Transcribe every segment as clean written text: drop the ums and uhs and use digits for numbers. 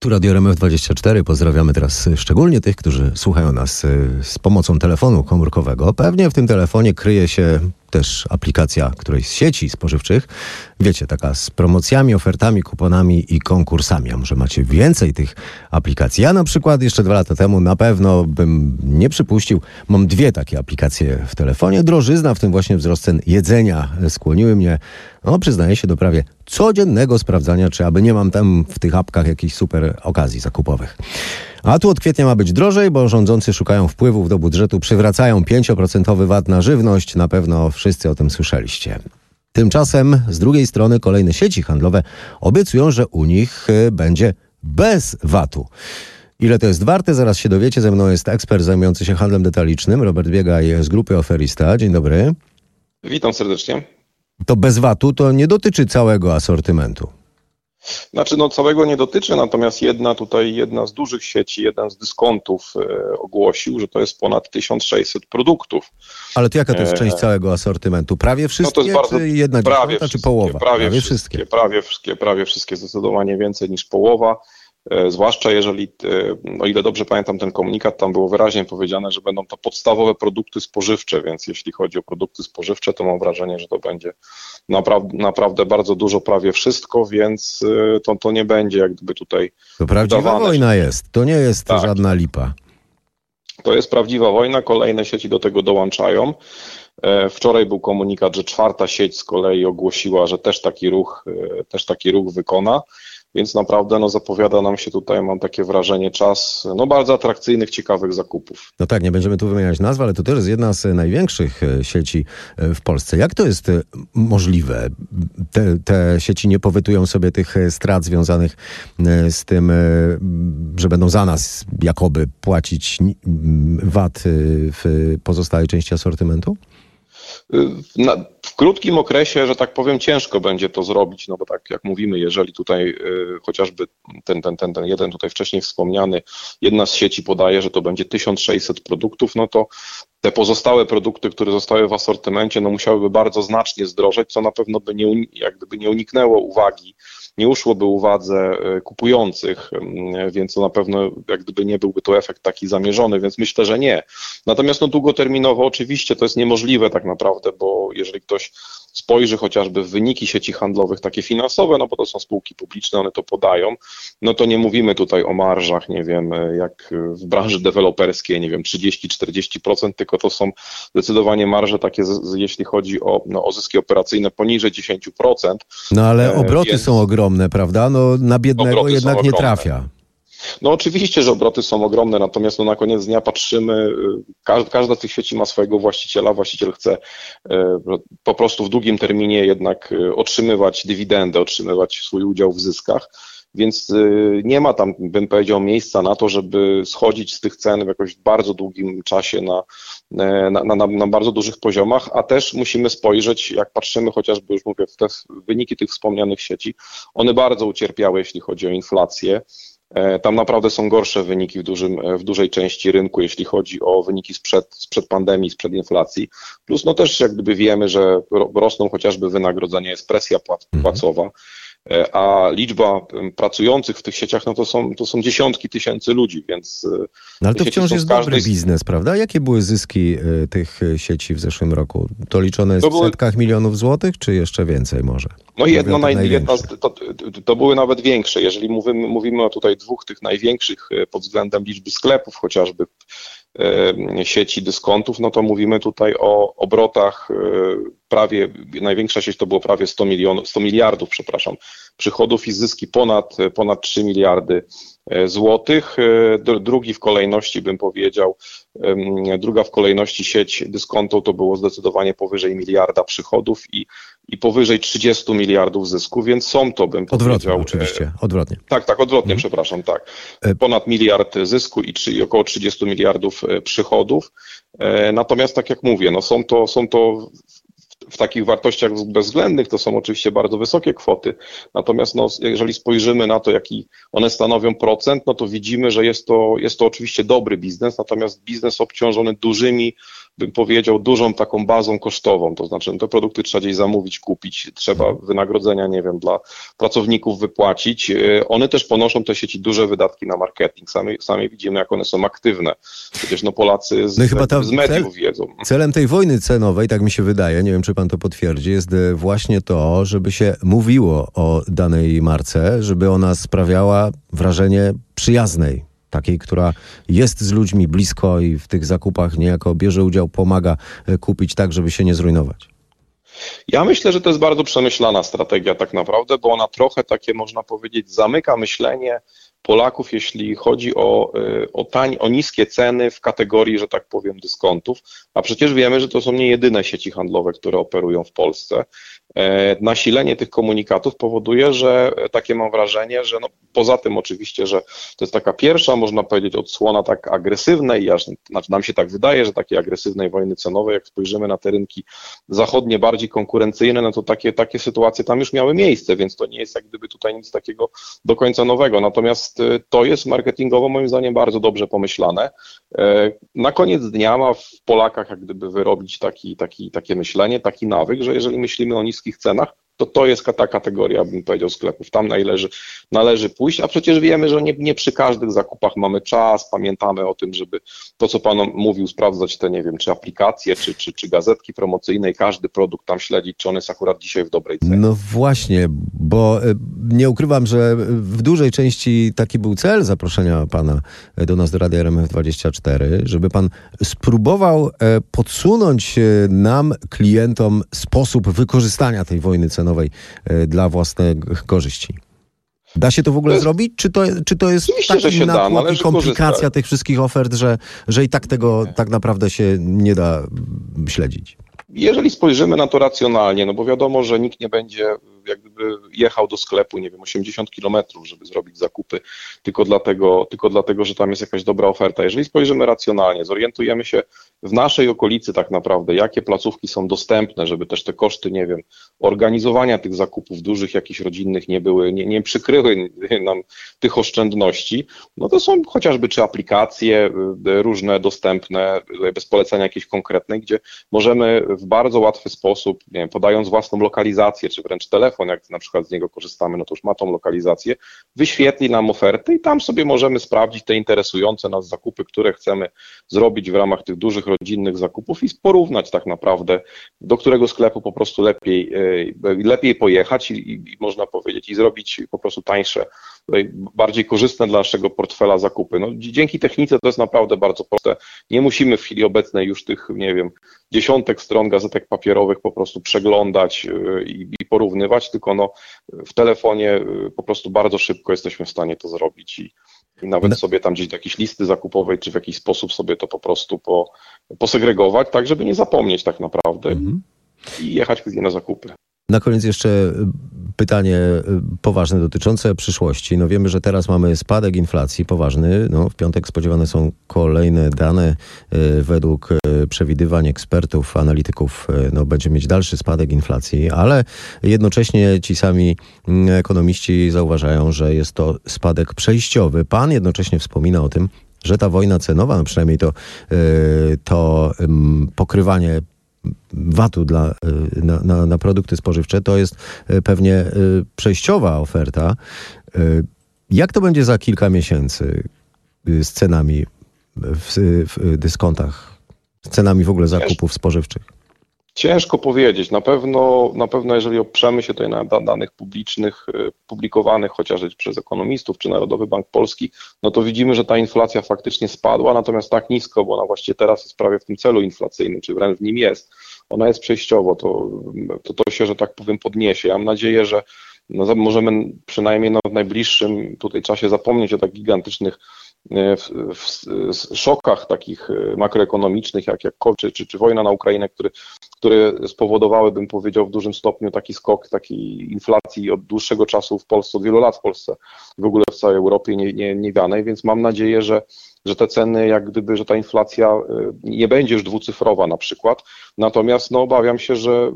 Tu Radio RMF24. Pozdrawiamy teraz szczególnie tych, którzy słuchają nas z pomocą telefonu komórkowego. Pewnie w tym telefonie kryje się też aplikacja którejś z sieci spożywczych. Wiecie, taka z promocjami, ofertami, kuponami i konkursami. A może macie więcej tych aplikacji? Ja na przykład jeszcze 2 lata temu na pewno bym nie przypuścił. Mam 2 takie aplikacje w telefonie. Drożyzna, w tym właśnie wzrost cen jedzenia skłoniły mnie, przyznaję się, do prawie codziennego sprawdzania, czy aby nie mam tam w tych apkach jakichś super okazji zakupowych. A tu od kwietnia ma być drożej, bo rządzący szukają wpływów do budżetu, przywracają 5% VAT na żywność. Na pewno wszyscy o tym słyszeliście. Tymczasem z drugiej strony kolejne sieci handlowe obiecują, że u nich będzie bez VAT-u. Ile to jest warte? Zaraz się dowiecie. Ze mną jest ekspert zajmujący się handlem detalicznym, Robert Biegaj z grupy Oferista. Dzień dobry. Witam serdecznie. To bez VAT-u to nie dotyczy całego asortymentu. Znaczy, całego nie dotyczy, natomiast jedna z dużych sieci, jeden z dyskontów ogłosił, że to jest ponad 1600 produktów. Ale to jaka to jest część całego asortymentu? Prawie wszystkie, to jest bardzo, czy jedna dziesiąta, czy połowa? Prawie wszystkie, zdecydowanie więcej niż połowa. Zwłaszcza jeżeli, o ile dobrze pamiętam ten komunikat, tam było wyraźnie powiedziane, że będą to podstawowe produkty spożywcze, więc jeśli chodzi o produkty spożywcze, to mam wrażenie, że to będzie naprawdę bardzo dużo, prawie wszystko, więc to nie będzie jak gdyby tutaj... To prawdziwa wojna jest, to nie jest żadna lipa. To jest prawdziwa wojna, kolejne sieci do tego dołączają. Wczoraj był komunikat, że 4. sieć z kolei ogłosiła, że też taki ruch wykona. Więc naprawdę zapowiada nam się tutaj, mam takie wrażenie, czas bardzo atrakcyjnych, ciekawych zakupów. No tak, nie będziemy tu wymieniać nazw, ale to też jest jedna z największych sieci w Polsce. Jak to jest możliwe? Te sieci nie powytują sobie tych strat związanych z tym, że będą za nas jakoby płacić VAT w pozostałej części asortymentu? W krótkim okresie, że tak powiem, ciężko będzie to zrobić, bo tak jak mówimy, jeżeli tutaj chociażby ten jeden tutaj wcześniej wspomniany, jedna z sieci podaje, że to będzie 1600 produktów, to te pozostałe produkty, które zostały w asortymencie, musiałyby bardzo znacznie zdrożeć, co na pewno by nie uniknęło uwagi, nie uszłoby uwadze kupujących, więc to na pewno jak gdyby nie byłby to efekt taki zamierzony, więc myślę, że nie. Natomiast długoterminowo oczywiście to jest niemożliwe tak naprawdę, bo jeżeli ktoś spojrzy chociażby w wyniki sieci handlowych takie finansowe, bo to są spółki publiczne, one to podają, to nie mówimy tutaj o marżach, nie wiem, jak w branży deweloperskiej, nie wiem, 30-40%, tylko to są zdecydowanie marże takie, jeśli chodzi o zyski operacyjne poniżej 10%. Ale obroty są ogromne, prawda? Na biednego jednak nie trafia. Oczywiście, że obroty są ogromne, natomiast na koniec dnia patrzymy, każda z tych sieci ma swojego właściciela, właściciel chce po prostu w długim terminie jednak otrzymywać dywidendę, otrzymywać swój udział w zyskach, więc nie ma tam, bym powiedział, miejsca na to, żeby schodzić z tych cen w jakoś bardzo długim czasie na bardzo dużych poziomach, a też musimy spojrzeć, jak patrzymy chociażby, już mówię, w te wyniki tych wspomnianych sieci, one bardzo ucierpiały, jeśli chodzi o inflację. Tam naprawdę są gorsze wyniki w dużej części rynku, jeśli chodzi o wyniki sprzed pandemii, sprzed inflacji. Plus też jak gdyby wiemy, że rosną chociażby wynagrodzenia, jest presja płacowa, a liczba pracujących w tych sieciach, to są dziesiątki tysięcy ludzi, więc... Ale to wciąż jest dobry biznes, prawda? Jakie były zyski tych sieci w zeszłym roku? To liczone jest w setkach milionów złotych, czy jeszcze więcej może? To były nawet większe. Jeżeli mówimy o tutaj 2 tych największych pod względem liczby sklepów, chociażby sieci dyskontów, to mówimy tutaj o obrotach prawie, największa sieć to było prawie 100 miliardów, przychodów i zyski ponad 3 miliardy złotych. Drugi w kolejności, bym powiedział, druga w kolejności sieć dyskontów to było zdecydowanie powyżej miliarda przychodów i powyżej 30 miliardów zysku, więc są to, bym powiedział... Oczywiście, odwrotnie. Tak, odwrotnie, tak. Ponad miliard zysku i około 30 miliardów przychodów. Natomiast tak jak mówię, są to w takich wartościach bezwzględnych to są oczywiście bardzo wysokie kwoty, natomiast jeżeli spojrzymy na to, jaki one stanowią procent, to widzimy, że jest to oczywiście dobry biznes, natomiast biznes obciążony dużymi bym powiedział, dużą taką bazą kosztową, to znaczy te produkty trzeba gdzieś zamówić, kupić, trzeba wynagrodzenia, nie wiem, dla pracowników wypłacić. One też ponoszą, te sieci, duże wydatki na marketing. Sami widzimy, jak one są aktywne. Przecież Polacy z mediów wiedzą. Celem tej wojny cenowej, tak mi się wydaje, nie wiem, czy pan to potwierdzi, jest właśnie to, żeby się mówiło o danej marce, żeby ona sprawiała wrażenie przyjaznej. Takiej, która jest z ludźmi blisko i w tych zakupach niejako bierze udział, pomaga kupić tak, żeby się nie zrujnować. Ja myślę, że to jest bardzo przemyślana strategia tak naprawdę, bo ona trochę takie, można powiedzieć, zamyka myślenie Polaków, jeśli chodzi o niskie ceny w kategorii, że tak powiem, dyskontów, a przecież wiemy, że to są nie jedyne sieci handlowe, które operują w Polsce. Nasilenie tych komunikatów powoduje, że takie mam wrażenie, że poza tym oczywiście, że to jest taka pierwsza, można powiedzieć, odsłona tak agresywnej, znaczy nam się tak wydaje, że takiej agresywnej wojny cenowej, jak spojrzymy na te rynki zachodnie, bardziej konkurencyjne, no to takie sytuacje tam już miały miejsce, więc to nie jest jak gdyby tutaj nic takiego do końca nowego. Natomiast to jest marketingowo moim zdaniem bardzo dobrze pomyślane. Na koniec dnia ma w Polakach jak gdyby wyrobić takie myślenie, taki nawyk, że jeżeli myślimy o niskich cenach, to jest ta kategoria, bym powiedział, sklepów. Tam należy pójść, a przecież wiemy, że nie przy każdych zakupach mamy czas, pamiętamy o tym, żeby to, co Pan mówił, sprawdzać te, nie wiem, czy aplikacje, czy gazetki promocyjne i każdy produkt tam śledzić, czy on jest akurat dzisiaj w dobrej cenie. No właśnie, bo nie ukrywam, że w dużej części taki był cel zaproszenia Pana do nas do Radia RMF24, żeby Pan spróbował podsunąć nam, klientom, sposób wykorzystania tej wojny cenowej dla własnych korzyści. Da się to w ogóle zrobić? Czy to jest taki natłok i komplikacja tych wszystkich ofert, że i tak tego tak naprawdę się nie da śledzić? Jeżeli spojrzymy na to racjonalnie, no bo wiadomo, że nikt nie będzie jak gdyby jechał do sklepu, nie wiem, 80 kilometrów, żeby zrobić zakupy tylko dlatego, że tam jest jakaś dobra oferta. Jeżeli spojrzymy racjonalnie, zorientujemy się w naszej okolicy tak naprawdę, jakie placówki są dostępne, żeby też te koszty, nie wiem, organizowania tych zakupów dużych, jakichś rodzinnych nie przykryły nam tych oszczędności, no to są chociażby czy aplikacje różne dostępne, bez polecenia jakiejś konkretnej, gdzie możemy w bardzo łatwy sposób, nie wiem, podając własną lokalizację, czy wręcz telefon, jak na przykład z niego korzystamy, no to już ma tą lokalizację, wyświetli nam oferty i tam sobie możemy sprawdzić te interesujące nas zakupy, które chcemy zrobić w ramach tych dużych rodzinnych zakupów i porównać tak naprawdę, do którego sklepu po prostu lepiej pojechać i można powiedzieć, i zrobić po prostu tańsze, bardziej korzystne dla naszego portfela zakupy. No, dzięki technice to jest naprawdę bardzo proste. Nie musimy w chwili obecnej już tych, nie wiem, dziesiątek stron gazetek papierowych po prostu przeglądać i porównywać, tylko w telefonie po prostu bardzo szybko jesteśmy w stanie to zrobić i nawet sobie tam gdzieś do jakiejś listy zakupowej, czy w jakiś sposób sobie to po prostu posegregować, tak żeby nie zapomnieć tak naprawdę i jechać na zakupy. Na koniec jeszcze pytanie poważne dotyczące przyszłości. No wiemy, że teraz mamy spadek inflacji poważny. No, w piątek spodziewane są kolejne dane. Według przewidywań ekspertów, analityków, będzie mieć dalszy spadek inflacji, ale jednocześnie ci sami ekonomiści zauważają, że jest to spadek przejściowy. Pan jednocześnie wspomina o tym, że ta wojna cenowa, no przynajmniej to pokrywanie VAT-u na produkty spożywcze, to jest pewnie przejściowa oferta. Jak to będzie za kilka miesięcy z cenami w dyskontach, z cenami w ogóle zakupów spożywczych? Ciężko powiedzieć. Na pewno jeżeli oprzemy się tutaj na danych publicznych, publikowanych chociażby przez ekonomistów czy Narodowy Bank Polski, no to widzimy, że ta inflacja faktycznie spadła, natomiast tak nisko, bo ona właściwie teraz jest prawie w tym celu inflacyjnym, czy wręcz w nim jest. Ona jest przejściowo, to się, że tak powiem, podniesie. Ja mam nadzieję, że możemy przynajmniej w najbliższym tutaj czasie zapomnieć o tak gigantycznych szokach takich makroekonomicznych, jak COVID, czy wojna na Ukrainę, które spowodowały, bym powiedział, w dużym stopniu taki skok takiej inflacji od dłuższego czasu w Polsce, od wielu lat w Polsce, w ogóle w całej Europie niewianej, więc mam nadzieję, że te ceny, jak gdyby, że ta inflacja nie będzie już dwucyfrowa na przykład, natomiast obawiam się, że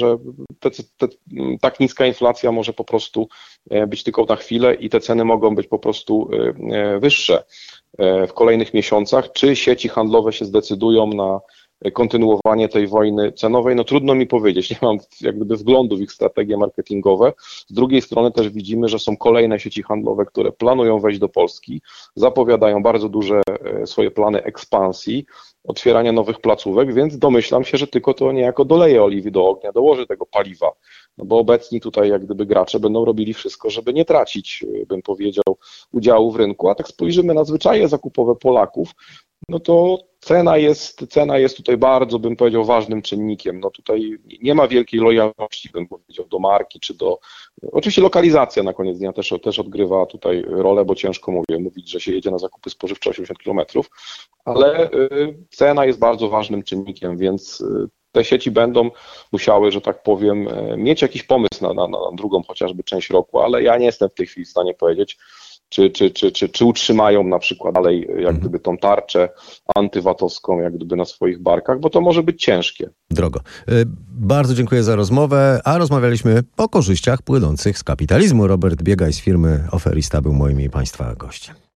tak niska inflacja może po prostu być tylko na chwilę i te ceny mogą być po prostu wyższe w kolejnych miesiącach. Czy sieci handlowe się zdecydują kontynuowanie tej wojny cenowej, no trudno mi powiedzieć, nie mam jak gdyby wglądu w ich strategie marketingowe. Z drugiej strony też widzimy, że są kolejne sieci handlowe, które planują wejść do Polski, zapowiadają bardzo duże swoje plany ekspansji, otwierania nowych placówek, więc domyślam się, że tylko to niejako doleje oliwy do ognia, dołoży tego paliwa, no bo obecni tutaj jak gdyby gracze będą robili wszystko, żeby nie tracić, bym powiedział, udziału w rynku, a tak spojrzymy na zwyczaje zakupowe Polaków, no to cena jest tutaj bardzo, bym powiedział, ważnym czynnikiem. No tutaj nie ma wielkiej lojalności, bym powiedział, do marki, czy do... Oczywiście lokalizacja na koniec dnia też odgrywa tutaj rolę, bo ciężko mówić, że się jedzie na zakupy spożywcze 80 km, ale cena jest bardzo ważnym czynnikiem, więc te sieci będą musiały, że tak powiem, mieć jakiś pomysł na drugą chociażby część roku, ale ja nie jestem w tej chwili w stanie powiedzieć, czy utrzymają na przykład dalej jak gdyby tą tarczę antywatowską jak gdyby na swoich barkach, bo to może być ciężkie. Drogo. Bardzo dziękuję za rozmowę, a rozmawialiśmy o korzyściach płynących z kapitalizmu. Robert Biegaj z firmy Oferista był moim i Państwa gościem.